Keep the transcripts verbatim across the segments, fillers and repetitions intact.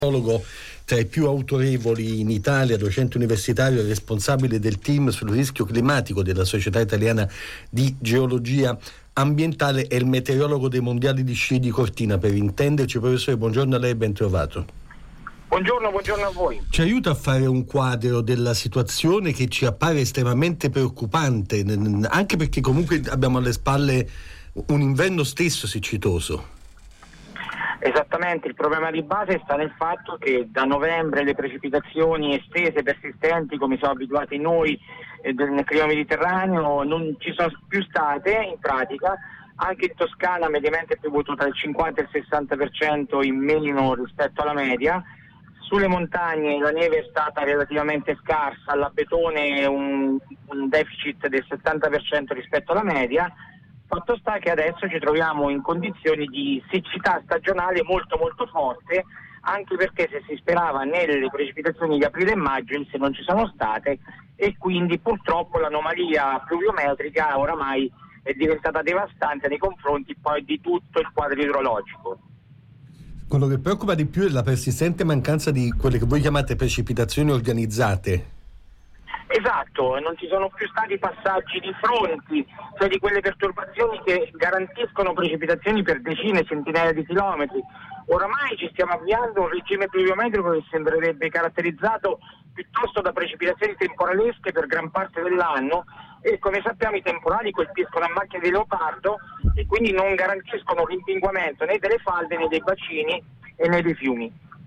Tra i più autorevoli in Italia, docente universitario e responsabile del team sul rischio climatico della Società Italiana di Geologia Ambientale, è il meteorologo dei mondiali di sci di Cortina, per intenderci. Professore, buongiorno a lei e ben trovato. Buongiorno, buongiorno a voi. Ci aiuta a fare un quadro della situazione che ci appare estremamente preoccupante, anche perché comunque abbiamo alle spalle un inverno stesso siccitoso. Esattamente, il problema di base sta nel fatto che da novembre le precipitazioni estese, persistenti, come siamo abituati noi eh, nel clima mediterraneo, non ci sono più state in pratica. Anche in Toscana mediamente è piovuto tra il cinquanta e il sessanta per cento in meno rispetto alla media. Sulle montagne la neve è stata relativamente scarsa, all'Abetone un, un deficit del settanta per cento rispetto alla media. Fatto sta che adesso ci troviamo in condizioni di siccità stagionale molto molto forte, anche perché se si sperava nelle precipitazioni di aprile e maggio se non ci sono state, e quindi purtroppo l'anomalia pluviometrica oramai è diventata devastante nei confronti poi di tutto il quadro idrologico. Quello che preoccupa di più è la persistente mancanza di quelle che voi chiamate precipitazioni organizzate. Esatto, non ci sono più stati passaggi di fronti, cioè di quelle perturbazioni che garantiscono precipitazioni per decine, centinaia di chilometri. Oramai ci stiamo avviando a un regime pluviometrico che sembrerebbe caratterizzato piuttosto da precipitazioni temporalesche per gran parte dell'anno, e come sappiamo i temporali colpiscono a macchia di leopardo e quindi non garantiscono rimpinguamento né delle falde né dei bacini e né dei fiumi.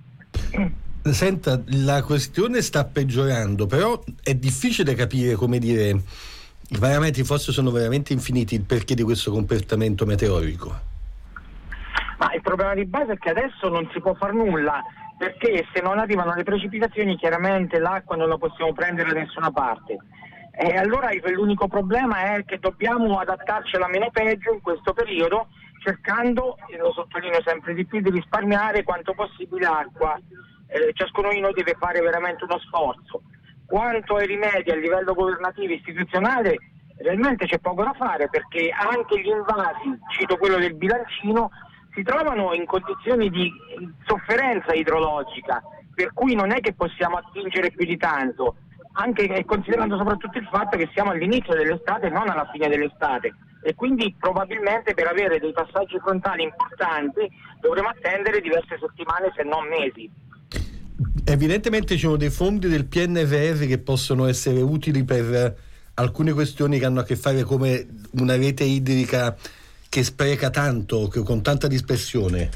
Senta, la questione sta peggiorando, però è difficile capire, come dire, i parametri forse sono veramente infiniti, il perché di questo comportamento meteorico. Ma il problema di base è che adesso non si può far nulla, perché se non arrivano le precipitazioni chiaramente l'acqua non la possiamo prendere da nessuna parte. E allora l'unico problema è che dobbiamo adattarci alla meno peggio in questo periodo, cercando, e lo sottolineo sempre di più, di risparmiare quanto possibile acqua. Eh, ciascuno di noi deve fare veramente uno sforzo. Quanto ai rimedi a livello governativo e istituzionale, realmente c'è poco da fare, perché anche gli invasi, cito quello del bilancino, si trovano in condizioni di sofferenza idrologica, per cui non è che possiamo attingere più di tanto, anche considerando soprattutto il fatto che siamo all'inizio dell'estate e non alla fine dell'estate, e quindi probabilmente per avere dei passaggi frontali importanti dovremo attendere diverse settimane se non mesi. Evidentemente ci sono dei fondi del P N R R che possono essere utili per alcune questioni che hanno a che fare come una rete idrica che spreca tanto, che con tanta dispersione.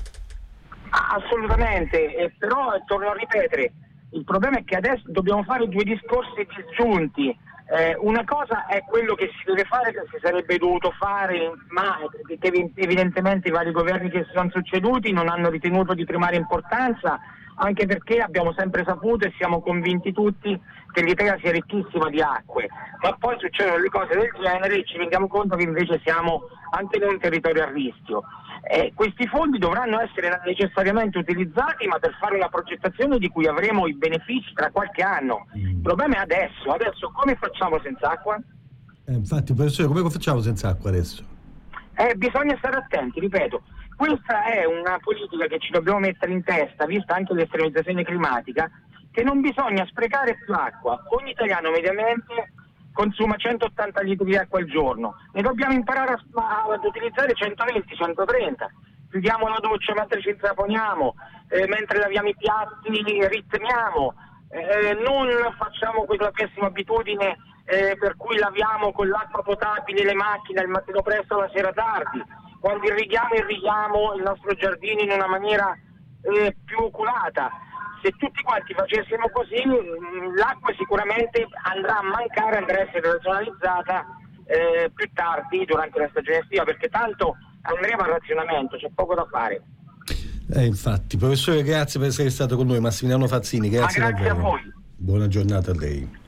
Assolutamente, eh, però torno a ripetere, il problema è che adesso dobbiamo fare due discorsi disgiunti. Eh, una cosa è quello che si deve fare, che si sarebbe dovuto fare, ma che evidentemente i vari governi che si sono succeduti non hanno ritenuto di primaria importanza, anche perché abbiamo sempre saputo e siamo convinti tutti che l'Italia sia ricchissima di acque, ma poi succedono le cose del genere e ci rendiamo conto che invece siamo anche noi un territorio a rischio. Eh, questi fondi dovranno essere necessariamente utilizzati, ma per fare una progettazione di cui avremo i benefici tra qualche anno. Il problema è adesso, adesso come facciamo senza acqua? Eh, infatti, professore, come facciamo senza acqua adesso? Eh, bisogna stare attenti, ripeto. Questa è una politica che ci dobbiamo mettere in testa, vista anche l'estremizzazione climatica, che non bisogna sprecare più acqua. Ogni italiano mediamente consuma centottanta litri di acqua al giorno, ne dobbiamo imparare a, ad utilizzare centoventi centotrenta. Chiudiamo la doccia mentre ci insaponiamo, eh, mentre laviamo i piatti ritmiamo, eh, non facciamo quella pessima abitudine eh, per cui laviamo con l'acqua potabile le macchine al mattino presto o la sera tardi. Quando irrighiamo, irrighiamo il nostro giardino in una maniera eh, più oculata. Se tutti quanti facessimo così, l'acqua sicuramente andrà a mancare, andrà a essere razionalizzata eh, più tardi durante la stagione estiva, perché tanto andremo al razionamento, c'è poco da fare. Eh, infatti, professore, grazie per essere stato con noi. Massimiliano Fazzini, grazie, Ma grazie davvero. a voi. Buona giornata a lei.